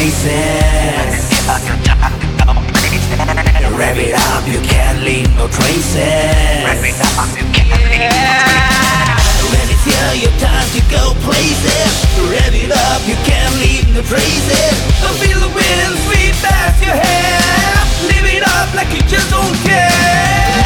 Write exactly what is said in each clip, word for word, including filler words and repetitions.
places. Rev it up, you can't leave no traces. Rev it up, you can't leave no traces. When it's here, your time to go places. Rev it up, you can't leave no traces. I feel the wind sweep past your hair. Live it up like you just don't care.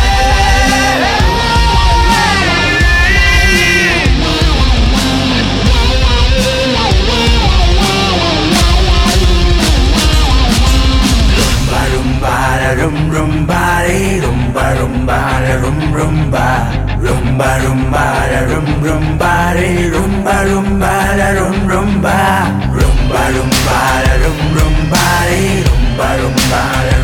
Rum rum ba de rumba rumba da rum rumba rumba rumba da rum rumba de rumba rumba da rum rumba rumba rumba da rum rumba de rumba rumba da